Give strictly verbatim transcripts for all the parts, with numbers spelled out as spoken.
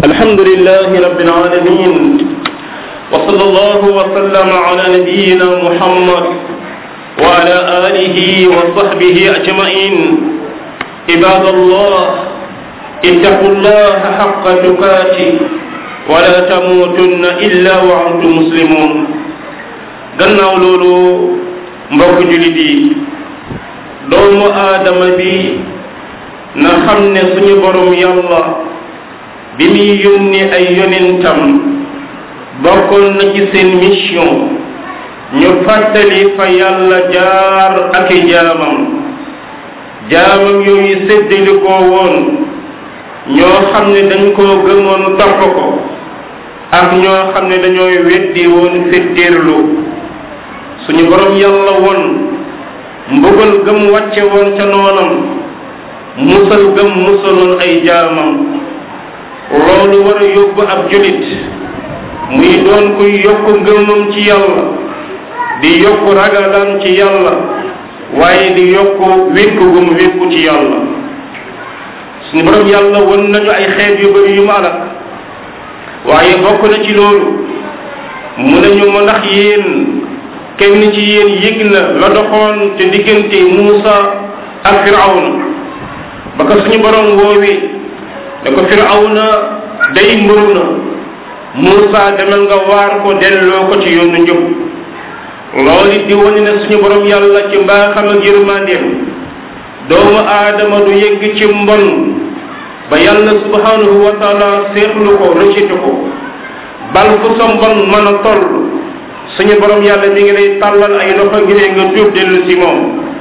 الحمد لله رب العالمين وصلى الله وسلم على نبينا محمد وعلى آله وصحبه أجمعين عباد الله اتقوا الله حق تقاته ولا تموتن إلا وأنتم مسلمون gannaaw loolu mbokk julit yi doomu aadama bi na xam ne suñu borom yàlla bi muy yónni ay yonentam bokkoon na ci seen mission ñu fàttali fa yàlla jaar ak i jaamam jaamam yooyu séddali koo woon ñoo xam ne dañ koo gëmoon topp ko ak ñoo xam ne dañooy weddi woon fetteerlu suñu borom yàlla woon mbugal gëm wàcce woon ca noonam musal gëm musaloon ay jaamam loolu war a yóbbu ab julit muy doon kuy yokku ngëmam ci yàlla di yokku ragalam ci yàlla waaye di yokku wékku gum wékku ci yàlla suñu borom yàlla won nañu ay xeet yu bari yu mu alak waaye bokk na ci loolu mu nañu ma ndax yéen kenn ci yéen yëg na la doxoon te diggante Muusa ak Firawna ba ko suñu borom woowee da ko Firawna day mbëru na Muusa demal nga waar ko delloo ko ci yoonu njub loolu it di wane ne suñu borom yàlla ci mbaaxam ak yërmandeem doomu aadama du yegg ci mbon ba yàlla subhanahu wa taala seetlu ko rejeté ko bal fu sa mbon mën a toll suñu borom yàlla mi ngi lay tàllal ay loxo ngir nga tuub dellu si moom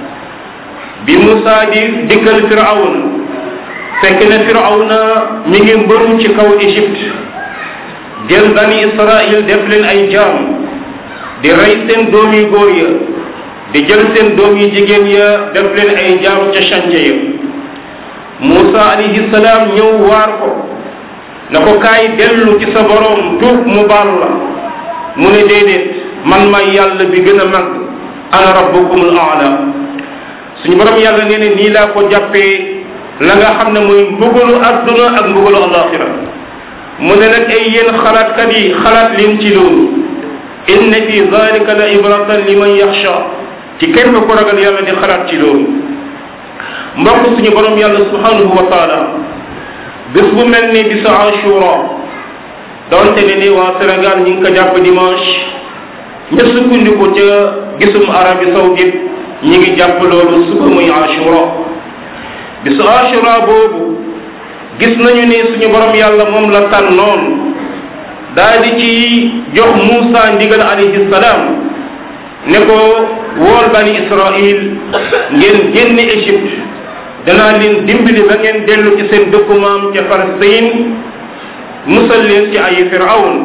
bi Muusa di dikkal Firawna fekk na Firawna mi ngi mbëru ci kaw Égypte jël bani Israël def leen ay jaam di rey seen doom yi góor ya di jël seen doom yi jigéen ya def leen ay jaam ca chantier ya Muusa alayhi salaam ñëw waar ko na ko kaay dellu ci sa borom tuub mu baal la mu ne déedéet man may yàlla bi gën a mag ana rabbukumul aala suñu borom yàlla nee ne nii laa ko jàppee la nga xam ne mooy mbugalu adduna ak mbugalu alaxira mu ne nag ay yéen xalaatkat yi xalaat leen ci loolu inna fi zalika la ibratan liman yaxsha ci képp ku ragal yàlla di xalaat ci loolu mbokk suñu borom yàlla subhanahu wa taala bés bu mel ni bisu ashura donte ne ni waa Sénégal ñu ngi ko jàpp dimanche ña sukkandiku ca gisum Arabie saoudite ñi ngi jàpp loolu suba muy ashura bisu ashura boobu gis nañu ne suñu borom yàlla moom la tànnoon daal di ci jox Muusa ndigal alayhi salaam ne ko wool bani Israël ngeen génn Égypte danaa leen dimbali ba ngeen dellu ci seen dëkku maam ca Palestine musal leen ci ay Firawn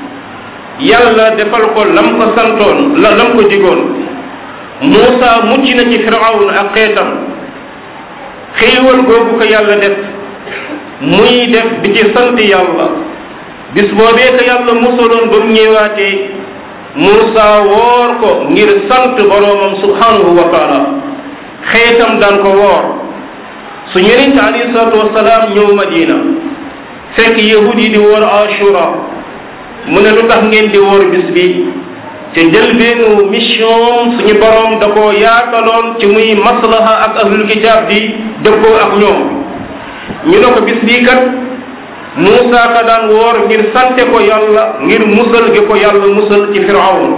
yàlla defal ko lam ko santoon la lam ko digoon Muusa mucc na ci Firawn ak xeetam xéewal googu ko yàlla def muy def di ci sant yàlla bis boobee ko yàlla musaloon ba mu ñëwaatee Muusa woor ko ngir sant boroomam subhanahu wa taala xeetam daan ko woor su yonent alayhi salaatu wasalaam ñëw Madina fekk yahud yi di woor ashura mu ne lu tax ngeen di woor bis bi te njëlbeenu mission suñu borom da ko yaataloon ci muy maslaha ak ahlul kitab di dëppoo ak ñoom ñu ne ko bis bii kat Muusa ka daan woor ngir sante ko yàlla ngir musal gi ko yàlla musal ci Firawn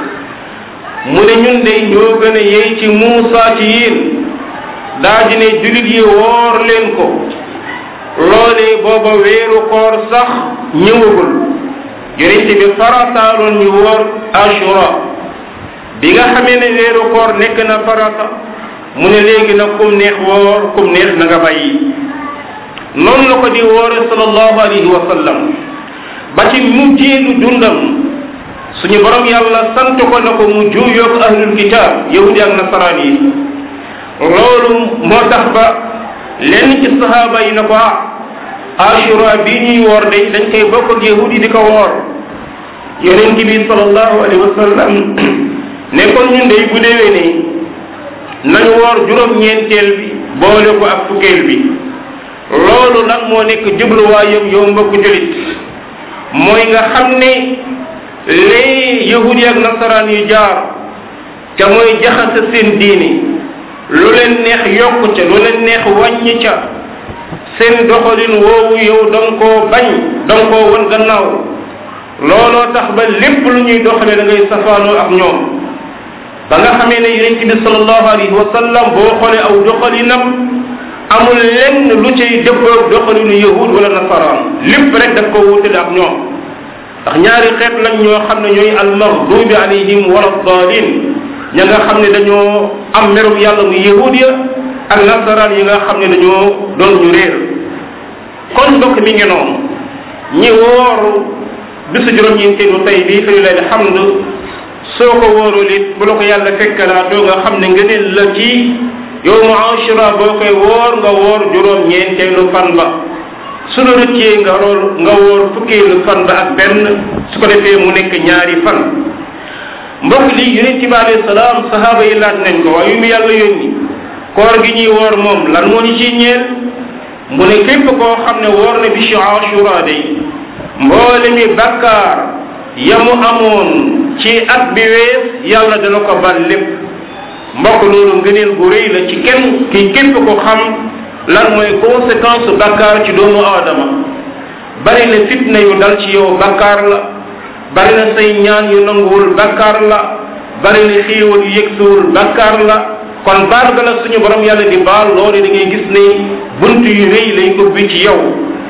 mu ne ñun de ñoo gën a yey ci Muusa ci yéen daa di ne julit yi woor leen ko loolee booba weeru koor sax ñëwagul yonent bi farataaloon ñu woor ashura bi nga xamee ne weeru koor nekk na farata mu ne léegi nag kum neex woor kum neex na nga bàyyi noonu la ko di woore sallallahu alayhi wa sallam ba ci mujjeelu dundam suñu borom yàlla sant ko na ko mu juuyoog ahlul kitab yahudi ak nasaraan yi loolu moo tax ba lenn ci sahaaba yi na ko ah ashura bii ñuy woor de dañ koy bokk ak yahudi di ko woor yonent bi sallallahu alayhi wa sallam ne kon ñun day bu déwee ne nañu woor juróom-ñeenteel bi boole ko ak fukkeel bi loolu loolu lan moo nekk jubluwaayam yow mbokku julit mooy nga xam ne les yahud yi ak nasaraan yu jaar ca mooy jaxase seen diini lu leen neex yokku ca lu leen neex wàññi ca seen doxalin woowu yow danga koo bañ danga koo won gannaaw looloo tax ba lépp lu ñuy doxale da ngay safaanoo ak ñoom ba nga xamee ne yonent bi sallallahu alayhi wa sallam boo xoolee aw doxalinam amul lenn lu cay dëppoo doxalinu yahud wala nasaraan lépp rek daf ko wutale ak ñoom ndax ñaari xeet lañ ñoo xam ne ñooy almaghdubi alayhim wala dalin ña nga xam ne dañoo am merum yàlla muy yahud ya ak nasaraan yi nga xam ne dañoo doon ñu réer kon mbokk mi ngi noonu ñi woor bisu juróom-ñeenteelu tey bii fi lay alhamd soo ko wóorul it bu la ko yàlla fekkalaa doo nga xam ne ngëneel la ci yow mu ashura boo koy woor nga woor juróom-ñeenteelu fan ba su la rëccee nga rool nga woor fukkeelu fan ba ak benn su ko defee mu nekk ñaari fan mbokk li yonent bi alayhi salaam sahaaba yi laaj nañ ko waaye yu mu yàlla yónni koor gi ñuy woor moom lan moo ñu ciy ñeel mu ne képp koo xam ne woor na bisu ashura day mboole mi bakkaar yamu amoon ci at bi wees yàlla dana ko bal lépp mbokk loolu ngëneel gu rëy la ci kenn ki képp ko xam lan mooy conséquence bakkaar ci doomu aadama bari na fitna yu dal ci yow bakkaar la bari na say ñaan yu nanguwul bakkaar la bari na xéewal yu yëgsuwul bakkaar la kon baal ga la suñu borom yàlla di baal loolu da ngay gis ne bunt yu rëy lay ubbi ci yow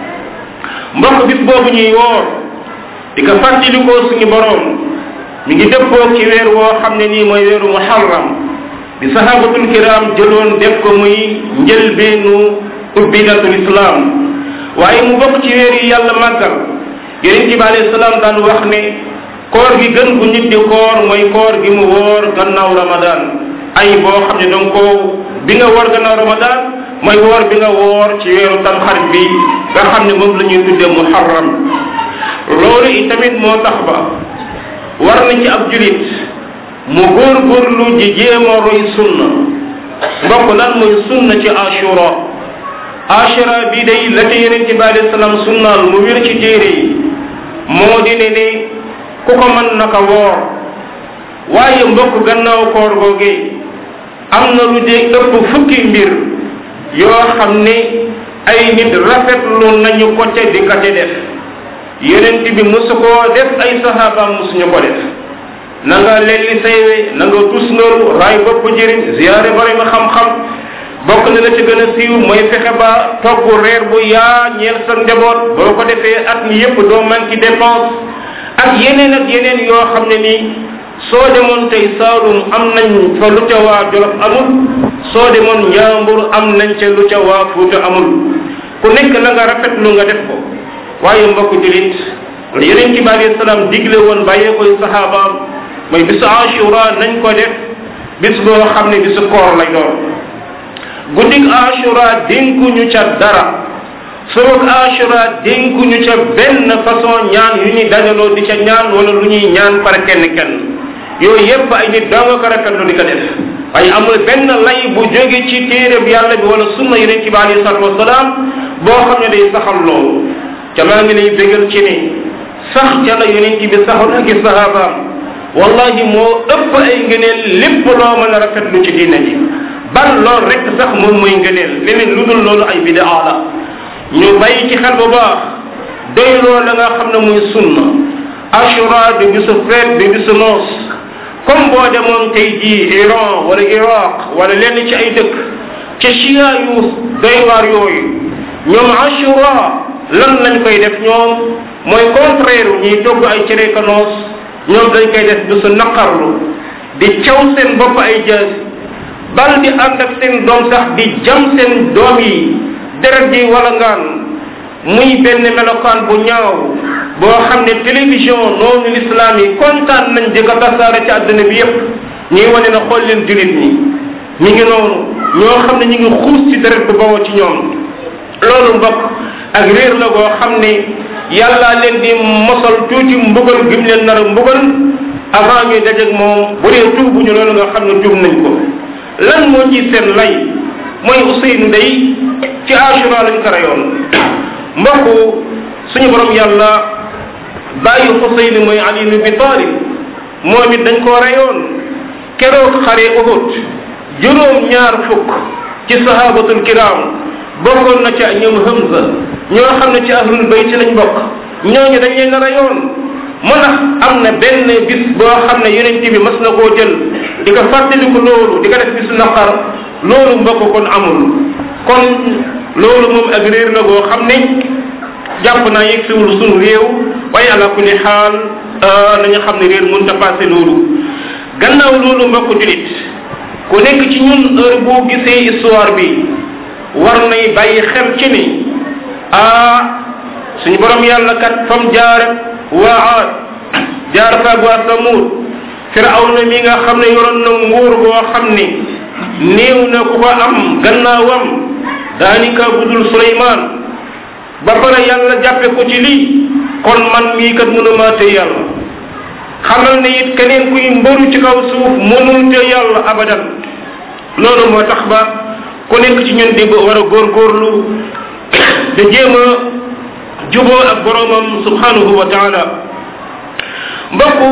mbokk bis boobu ñuy woor di ko fàttalikoo suñu borom mi ngi dëppoo ci weer woo xam ne nii mooy weeru muharram bi sahabatul kiram jëloon def ko muy njëlbeenu ubbidatul islam waaye mu bokk ci weer yi yàlla màggal yonent bi alayhi salaam daan wax ne koor gi gën gu nit di koor mooy koor gi mu woor gannaaw ramadan ay boo xam ne donc bi nga woor gannaaw ramadan mooy woor bi nga woor ci weeru tamxarit bi nga xam ne moom la ñuy tuddee muharram loolu itamit moo tax ba war na ci ab julit mu góorgóorlu ji jéem a roy sunna mbokk lan mooy sunna ci ashura ashura bi day la ca yonent bi alayhi salaam sunnaal mu wér ci téere yi moo di ne ne ku ko mën naka woor waaye mbokk gannaaw koor googee am na lu dee ëpp fukki mbir yoo xam ne ay nit rafetlu nañu ko ca di ka ca def yonent bi mosu koo def ay sahabaam mosuñu ko def na nga lelli saywe na nga tusngalu raay bopp jëriñ ziyaare bari ma xam-xam bokk na la ci gën a siiw mooy fexe ba togg reer bu yaa ñeel sa njaboot boo ko defee at mi yépp doo manqué dépense ak yeneen ak yeneen yoo xam ne nii soo demoon tey Saalum am nañ fa lu ca waa Jolof amul soo demoon Njaambur am nañ ca lu ca waa Fuuta amul ku nekk la nga rafetlu nga def ko waaye mbokk julit yeneen ci bi alayhi salaam digle woon bàyyee koy saxaabaam mooy bisu Ashura nañ ko def bis boo xam ne bisu koor lay doon guddig Ashura dénkuñu ca dara surug Ashura dénkuñu ca benn façon ñaan yu ñuy dajaloo di ca ñaan wala lu ñuy ñaan par kenn kenn yooyu yépp ay nit daa nga ko rafetlu di ko def waaye amul benn lay bu jóge ci téere bi yàlla bi wala sunna yonent bi alayhi salatu wasalaam boo xam ne day saxal loolu ca maa ngi lay bégal ci ne sax ca la yonent bi saxoon ak i sahabaam wallahi moo ëpp ay ngëneel lépp loo mën a rafetlu ci diina ji ban loolu rek sax moom mooy ngëneel leneen lu dul loolu ay bidaa la ñu bàyyi ci xel bu baax doy loolu la nga xam ne muy sunna Ashura di bisu feet di bisu noos comme boo demoon tey jii Iran wala Iraq wala lenn ci ay dëkk ca chia yu doy waar yooyu ñoom Ashura lan lañ koy def ñoom mooy contraire ñuy togg ay cere ka noos ñoom dañ koy def bisu naqarlu di caw seen bopp ay jaas bal di ànd ak seen doom sax di jam seen doom yi deret ji wala ngaan muy benn melokaan bu ñaaw boo xam ne télévision noonu l'islam yi kontaan nañ di ko tasaare ci àdduna bi yépp ñuy wane na xool leen julit ñi ñu ngi noonu ñoo xam ne ñu ngi xuus ci deret bu bawoo ci ñoom loolu mbokk ak réer la boo xam ne yàlla leen di mosal tuuti mbugal gim leen nar a mbugal avant ñuy dajeeg moom bu dee tuubuñu loolu nga xam ne tuub nañ ko lan moo ci seen lay mooy Ousseynou day ci Ashura lañ ko reyoon mbokk suñu borom yàlla bàyyi Xuseyn mooy Ali ibn Abi Talib moom it dañ koo reyoon keroog xare Uhud juróom ñaar fukk ci sahabatul kiram bokkoon na ci ñoom Hamza ñoo xam ne ci ahlul bayt lañ bokk ñooñu dañ leen a reyoon moo tax am na benn bis boo xam ne yonent bi mas na koo jël di ko fàttaliku loolu di ko def bisu naqar loolu mbokk kon amul kon loolu moom ak réer la boo xam ne jàpp naa yegg siwul sunu réew waaye ala kulli xaal nañu xam ne réer mënut a passé loolu gannaaw loolu mbokk julit ku nekk ci ñun heure boo gisee histoire bi war nay bàyyi xel ci ni ah suñu borom yàlla kat fam jaar waa Aad jaar faag waa Samud Firawna mi nga xam ne yoroon na nguur boo xam ne néew na ku ko am gannaawam daanaka budul Suleymaan ba pare yàlla jàppe ko ci lii kon man mii kat mënuma te yàlla xamal ne it keneen kuy mbëru ci kaw suuf mënul te yàlla abadan loolu moo tax ba ku nekk ci ñun di war a góorgóorlu da jéem a juboo ak boromam subhanahu wa taala mbokku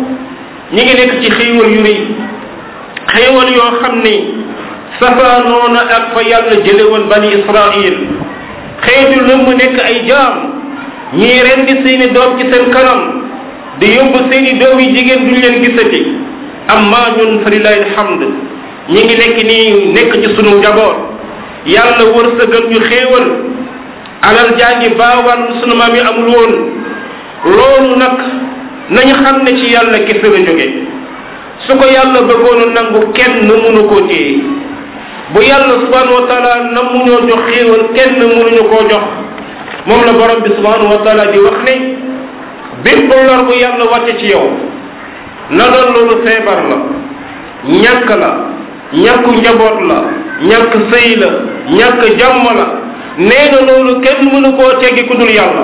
ñi ngi nekk ci xéewal yu rëy xéewal yoo xam ni safaanoona ak fa yàlla jële woon bani Israil xeetu lëmm nekk ay jaam ñii rendi seeni doom ci seen kanam di yóbbu seeni doom yi jigéen duñ leen gisati amma ñun fa lillahi alhamd ñi ngi nekk nii nekk ci sunu njaboot yàlla wërsëgal ñu xéewal alal jaa ngi baawaan sunu maam yi amul woon loolu nag nañu xam ne ci yàlla kese la jóge su ko yàlla bëggoon a nangu kenn mënu koo téye bu yàlla subhanahu wa taala na mu ñoo jox xéewal kenn mënuñu koo jox moom la borom bi subhanahu wa taala di wax ne bépp lor bu yàlla wàcce ci yow na doon loolu feebar la ñàkk la ñàkku njaboot la ñàkk sëy la ñàkk jàmm la nee na loolu kenn mënu koo teggi ku dul yàlla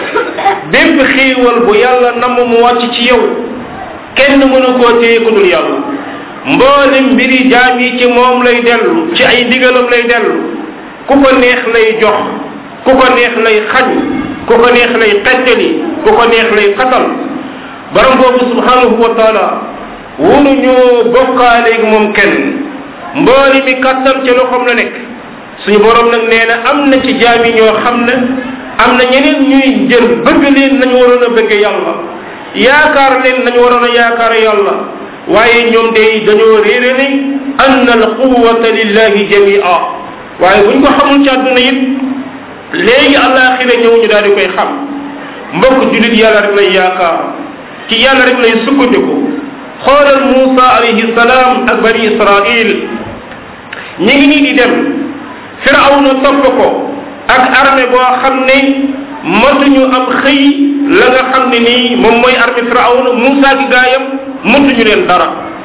bépp xéewal bu yàlla namm mu wàcc ci yow kenn mënu koo téye ku dul yàlla mboolem mbiri jaam yi ci moom lay dellu ci ay ndigalam lay dellu ku ko neex lay jox ku ko neex lay xañ ku ko neex lay xettali ku ko neex lay xatal borom boobu subhanahu wa taala wunu ñoo bokkaaleeg moom kenn mbooli mi kattan ci loxoom la nekk suñu borom nag nee na am na ci jaam yi ñoo xam ne am na ñeneen ñuy jël bëgg leen nañu waroon a bëgg yàlla yaakaar leen nañu waroon a yaakaar yàlla waaye ñoom day dañoo réere ni anna al quwwata lillahi jamia waaye buñ ko xamul ci àdduna it léegi àllaaxira ñëw ñu daal di koy xam mbokk julit yàlla rek lay yaakaar ci yàlla rek lay sukkandiku xoolal Muusa alayhi salaam ak bani Israil ñi ngi nii di dem Firawna topp ko ak armée boo xam ne matuñu am xëy la nga xam ne nii moom mooy armée Firawna Muusa gi gaayam matuñu leen dara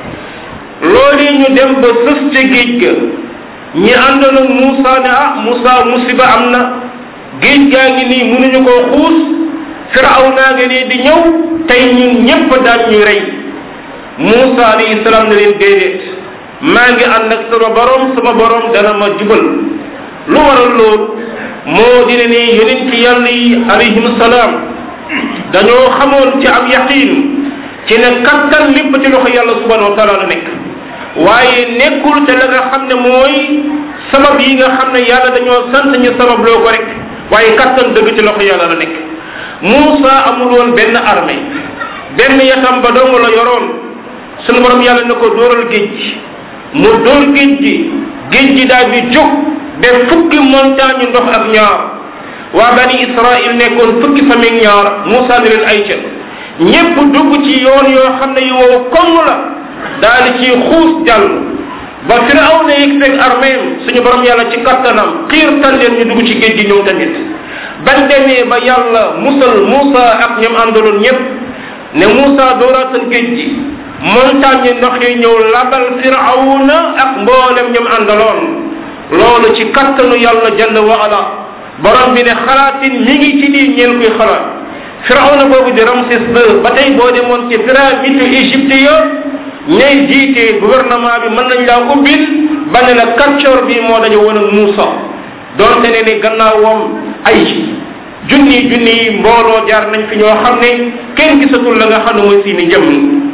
loolu ñu dem ba sës ca géej ga ñi àndoon ak Muusa ne ah Muusa musiba am na géej gaa ngi nii mënuñu koo xuus Firawna nga nii di ñëw tey ñun ñépp daan ñu rey Muusa alayhi salaam ne leen déedéet maa ngi ànd ak sama borom sama borom dana ma jubal lu waral loolu moo dina ne yeneen ci yàlla yi alayhim salaam dañoo xamoon ci am yaqiin ci ne kattan lépp ci loxo yàlla subhanahu wa taala la nekk waaye nekkul te la nga xam ne mooy sabab yi nga xam ne yàlla dañoo sant ñu sabab loo ko rek waaye kattan dëgg ci loxo yàlla la nekk Muusa amul woon benn armée benn yatam ba dong la yoroon sunu borom yàlla na ko dóoral géej gi mu dóor géej gi géej gi daal di jóg def fukki montagne ndox ak ñaar waa bani Israil nekkoon fukki famille ñaar Muusa ne leen ay ca ñépp dugg ci yoon yoo xam ne yu wow koŋ la daal di ci xuus jàll ba Firawna yegg seen arméem suñu borom yàlla ci kattanam xiir tal leen ñu dugg ci géej gi ñëw tamit bañ demee ba yàlla musal Muusa ak ñoom àndaloon ñépp ne Muusa dooraatal géej gi montagne ndox yi ñëw labal Firawna ak mboolem ñoom àndaloon loolu ci kattanu yàlla jalla wa ala borom bi ne xalaatin mi ngi ci lii ñeen koy xalaat Firawna boobu di Ramsès deux ba tey boo demoon ci pyramide Égypte ya ñay jiite gouvernement bi mën nañ laa ubbil ba ne la kàccoor bi moo dañu woon ak Muusa doonte ne ni gannaawam ay junni junni mbooloo jaar nañ fi ñoo xam ne kenn gisatul la nga xam ne mooy seeni jëmm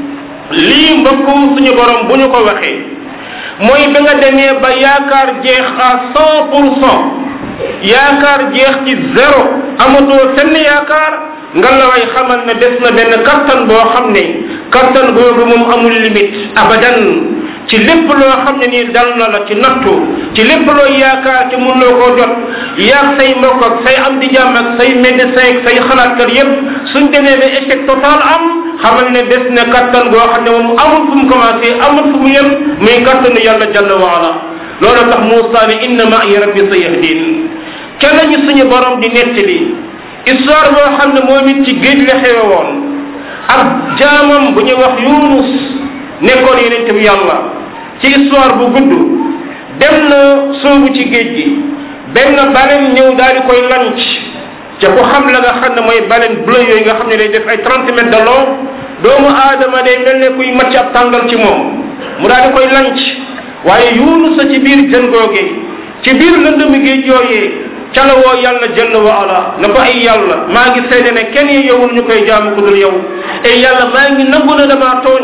lii mbokk suñu borom bu ñu ko waxee mooy ba nga demee ba yaakaar jeex à cent pour cent yaakaar jeex ci zéro amatoo fenn yaakaar nga la way xamal ne des na benn kattan boo xam ne kattan boobu moom amul limite abadan ci lépp loo xam ne nii dal na la ci nattu ci lépp loo yaakaar ci mun loo koo jot yaag say mbokk ak say am di jàmm ak say médecin ak say xalaatkat yépp suñ demee ba échec total am xamal ne des na kattan boo xam ne moom amul fu mu commencé amul fu mu yem muy kattanu yàlla jalla waala loolu tax Muusaa ne inna ma'iya rabbi sayahdin kenn ñu suñu borom di nettali histoire boo xam ne moom it ci géej la xewe woon ak jaamam bu ñuy wax Yunus nekkoon yonent bi yàlla ci histoire bu gudd dem na soobu ci géej gi benn baleine ñëw daal di koy lanc ca ku xam la nga xam ne mooy baleine bleu yooyu nga xam ne day def ay trente mètres de long doomu aadama day mel ne kuy macc ab tàngal ci moom mu daal di koy lanc waaye Yunus ci biir jën googe ci biir lëndëmi géej yooyee ca la woo yàlla jalla wa ala na ko ay yàlla maa ngi seede ne kenn yowul ñu koy jaamu ku dul yow ay yàlla maa ngi nangu na damaa tooñ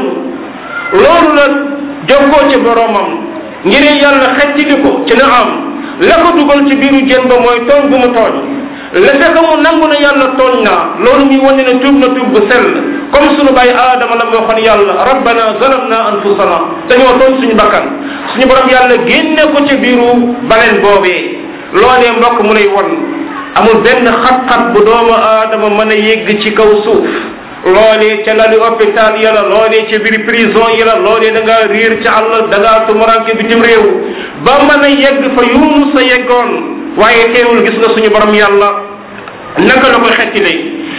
loolu la jokkoo ci boromam ngir yàlla xettili ko ci na am la ko dugal ci biiru jën ba mooy tooñ bu mu tooñ la fekk mu nangu na yàlla tooñ naa loolu muy wane ne tuub na tuub bu sell comme sunu bàyyi aadama la moo waxoon yàlla rabbana zalamna anfusana dañoo tooñ suñu bakkan suñu borom yàlla génne ko ci biiru baleen boobee loolee mbokk mu lay won amul benn xat-xat bu doomu aadama mën a yegg ci kaw suuf loolee ca lali hôpital ya la loolee ca biir prison yi la loolee da ngaa riir ca àll da ngaa tumuranke bitim réew ba mën a yegg fa Yunus sa yeggoon waaye teewul gis nga suñu borom yàlla naka la ko xettile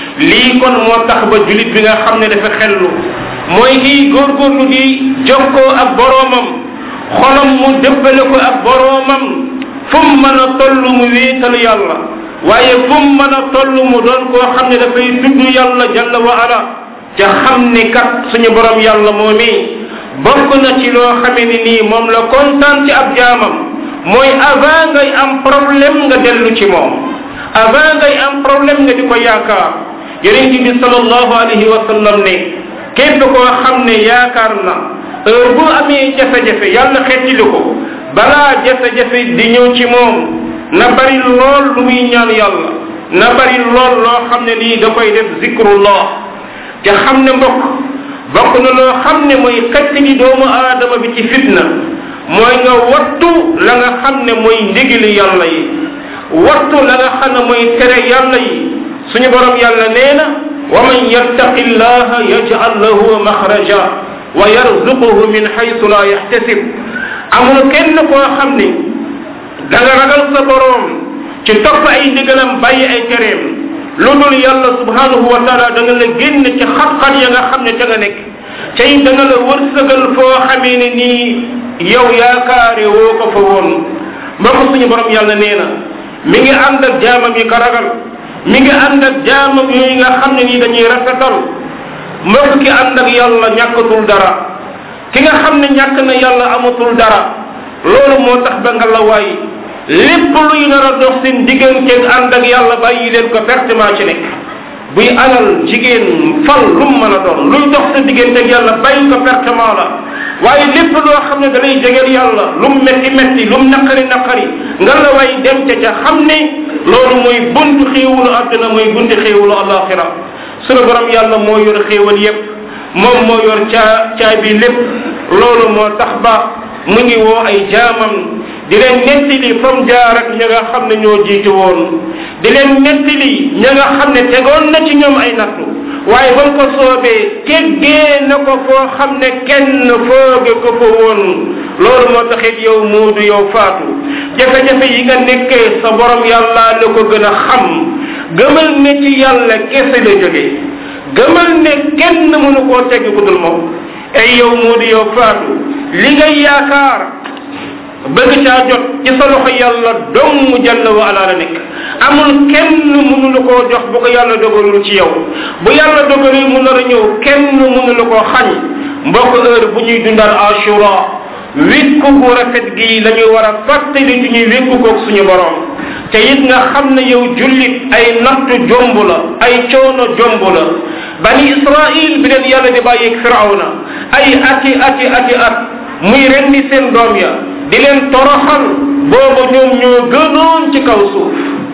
lii kon moo tax ba julit bi nga xam ne dafa xellu mooy kii góorgóorlu di jokkoo ak boroomam xolam mu dëppale ko ak boroomam fu mu mën a toll mu wéetal yàlla waaye fu mu mën a toll mu doon koo xam ne dafay tudd yàlla jalla wa ala te xam ne kat suñu borom yàlla moomi bokk na ci loo xamee ni nii moom la kontaan ci ab jaamam mooy avant ngay am problème nga dellu ci moom avant ngay am problème nga di ko yaakaar yonent bi sallallahu alayhi wa sallam ne képp koo xam ne yaakaar na heure bu amee jafe-jafe yàlla xettili ko balaa jafe-jafe di ñëw ci moom na bari lool lu muy ñaan yàlla na bari lool loo xam ne lii da koy def zikrullah te xam ne mbokk bokk na loo xam ne mooy xettili doomu aadama bi ci fitna mooy nga wattu la nga xam ne mooy ndigali yàlla yi wattu la nga xam ne mooy tere yàlla yi suñu borom yàlla nee na wa man yattaqi llaha yaj'al lahu maxraja wa yarzuquhu min haythu la yahtasib amul kenn koo xam ni da nga ragal sa borom ci topp ay ndigalam bàyyi ay tereem lu dul yàlla subhanahu wa taala da nga la génn ci xat-xat ya nga xam ne da nga nekk cay da nga la wërsëgal foo xamee ne nii yow yaakaare woo ko fa woon mbokk suñu borom yàlla nee na mi ngi ànd ak jaamam yi ka ragal mi ngi ànd ak jaamam yooyu nga xam ne nii dañuy rafetal mbokk ki ànd ak yàlla ñàkkatul dara ki nga xam ne ñàkk na yàlla amatul dara loolu moo tax ba nga la waay lépp luy nar a dox seen digganteeg ànd ak yàlla bàyyi leen ko pertement ci nekk buy alal jigéen fal lu mu mën a doon luy dox sa digganteeg yàlla bàyyi ko pertement la waaye lépp loo xam ne da lay jegeel yàlla lu mu metti metti lu mu naqari naqari nga la waay dem ca ca xam ne loolu mooy buntu xéewalu àdduna mooy buntu xéewalu alaxira sunu borom yàlla moo yor xéewal yépp moom moo yor caa caabi lépp loolu moo tax ba mu ngi woo ay jaamam di leen nettali fam jaar ak ña nga xam ne ñoo jiitu woon di leen nettali ña nga xam ne tegoon na ci ñoom ay nattu waaye ba mu ko soobee teggee na ko foo xam ne kenn fooge ko fa woon loolu moo taxit yow muudu yow faatu jafe-jafe yi nga nekkee sa borom yàlla la ko gën a xam gëmal ne ci yàlla kese la jógee gëmal ne kenn mënu koo tegg ku dul moom ay yow muudu yow faatu li ngay yaakaar bëgg caa jot ci sa loxo yàlla dong jalla wa ala la nekk amul kenn mënu la koo jox bu ko yàlla dogalul ci yow bu yàlla dogalul mu nar a ñëw kenn mënu la koo xañ mbokk heure bu ñuy dundal ashura wékku gu rafet gi la ñu war a fàttali ci ñuy wékku koog suñu borom te it nga xam ne yow jullit ay nattu jomb la ay coono jomb la bani Israil bi leen yàlla di bàyyeeg firawna ay ati ati ati at muy rendi seen doom ya di leen toroxal booba ñoom ñoo gënoon ci kaw suuf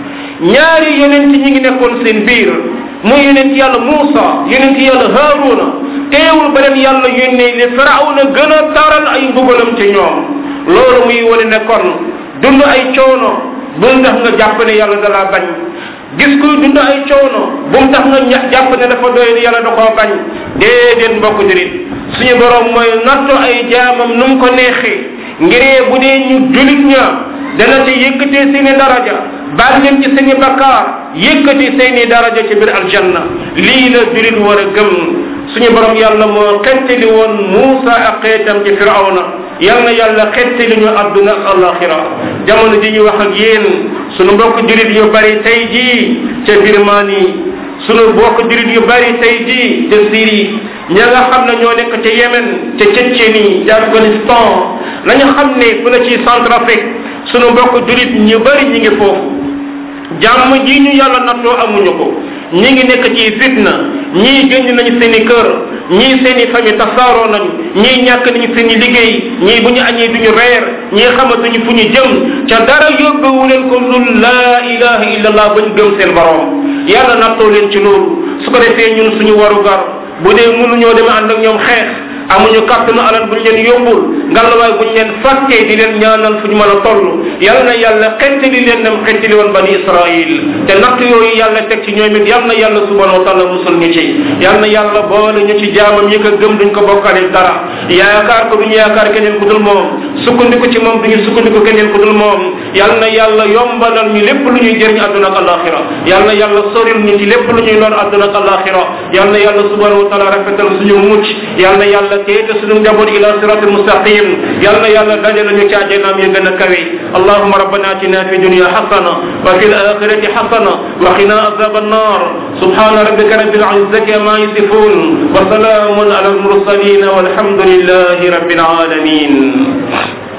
ñaari yonent ñi ngi nekkoon seen biir muy yonent yàlla Muusa yonent yàlla Haaruna teewul ba leen yàlla yónnee li firawna gën a taral ay mbugalam ci ñoom loolu muy wane ne kon dund ay coono bu mu tax nga jàpp ne yàlla da laa bañ gis kuy dund ay coono bu mu tax nga ña jàpp ne dafa doy yàlla da koo bañ déedéet mbokk jurit suñu borom mooy nattu ay jaamam nu mu ko neexee ngiree bu dee ñu julit ña dana ci yëkkatee seeni daraja baal leen ci seeni bakkaar yëkkati seeni daraja ci biir aljanna lii la julit war a gëm suñu borom yàlla moo xettali woon Muusa ak xeetam ci firawna yal na yàlla xettali ñu adduna ak alaxira jamono ji ñu wax ak yéen suñu mbokk julit yu bari tey jii ca Birmanie sunu mbokk julit yu bari tey jii ca Syrie ña nga xam ne ñoo nekk ca Yémen ca Tchétchénie ca Afghanistan nañu xam ne fu la ci Centrafrique sunu mbokk julit ñu bari ñi ngi foofu jàmm ji ñu yàlla nattoo amuñu ko ñi ngi nekk ci fitna ñii génn nañu seen i kër ñii seen i famille tasaaroo nañu ñii ñàkk nañu seen i liggéey ñii bu ñu añee duñu reer ñii xamatuñu fu ñu jëm ca dara yóbbewu leen ko lul laa ilaha illallah bañ gëm seen borom yàlla nattoo leen ci loolu su ko defee ñun suñu warugar bu dee mënuñoo dem ànd ak ñoom xeex amuñu kàttanu alal buñ leen yóbbul ngallaawaay buñ leen fàttee di leen ñaanal fu ñu mën a toll yal na yàlla xettali leen dem xettali woon bani Israil te natt yooyu yàlla teg ci ñoom it yal na yàlla subhanahu wa taala musul ñu ci yal na yàlla boole ñu ci jaamam yi ko gëm duñ ko bokkale dara yaakaar ko duñu yaakaar keneen ku dul moom sukkandiku ci moom duñu sukkandiku keneen ku dul moom yal na yàlla yombalal ñu lépp lu ñuy jëriñ àdduna ak alaxira yal na yàlla soril ñu ci lépp lu ñuy lor àdduna ak alaxira yal na yàlla subhanahu wa taala rafetal suñu mucc yal na yàlla teete suñu njaboot ila siratul mustaqim yal na yàlla dajale ñu ci àjjanaam yi gën a kawe allahumma rabbana atina fi dunya hasana wa fil akhirati hasana wa qina azab an-nar subhana rabbika rabbil izzati amma yasifun wa salamun ala al mursalin walhamdulillahi rabbil alamin